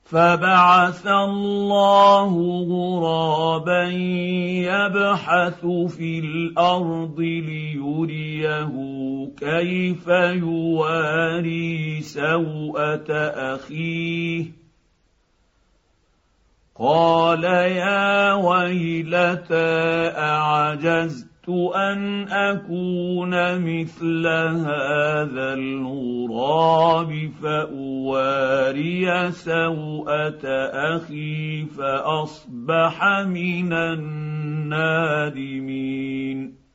فبعث الله غرابا يبحث في الارض ليريه كيف يواري سوءه اخيه قال يا ويلتى اعجزت ان اكون مثل هذا الغراب فاواري سوءه اخي فاصبح من النادمين.